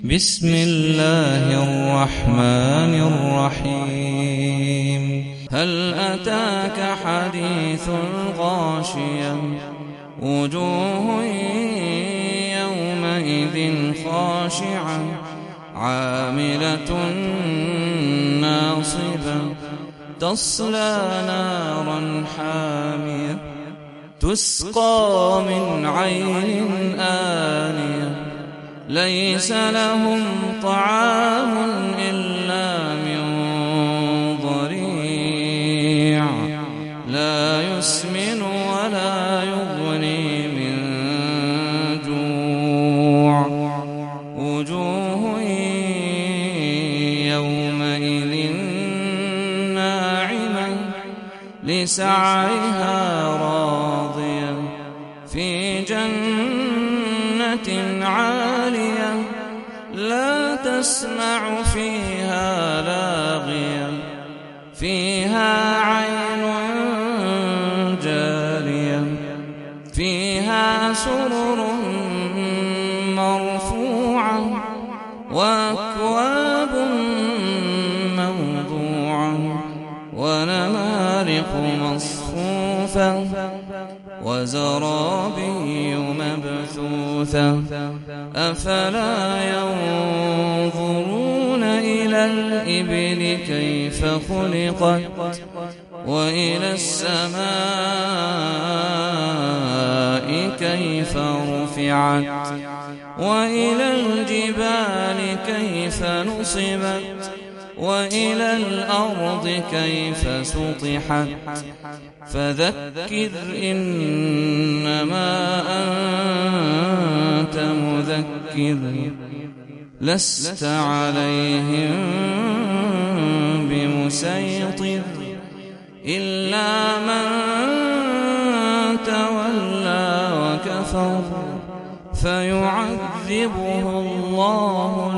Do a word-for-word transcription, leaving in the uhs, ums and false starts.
بسم الله الرحمن الرحيم هل أتاك حديث الغاشية وجوه يومئذ خاشعة عاملة ناصبة تصلى نارا حامية تسقى من عين آنية ليس لهم طعام إلا من ضريع لا يسمن ولا يغني من جوع وجوه يومئذ ناعمة لسعيها راضية في جنة عالية لا تسمع فيها لاغية فيها عين جارية فيها سرر مرفوعة وأكواب موضوعة ونمارق مصفوفة وزرابي مبثوثة أفلا ينظرون إلى الإبل كيف خلقت وإلى السماء كيف رفعت وإلى الجبال كيف نصبت وإلى الأرض كيف سطحت فذكر إنما أنت مذكر لست عليهم بمسيطر إلا من تولى وكفر فيعذبه الله